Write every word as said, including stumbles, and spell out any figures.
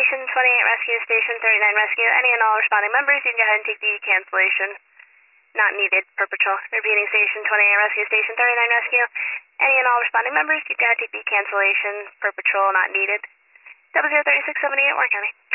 Station twenty-eight Rescue, Station thirty-nine Rescue. Any and all responding members, you can go ahead and take the cancellation. Not needed per patrol. Repeating, Station twenty-eight Rescue, Station thirty-nine Rescue. Any and all responding members, you can go ahead and take the cancellation per patrol. Not needed. Double zero thirty-six seventy-eight, Warren County.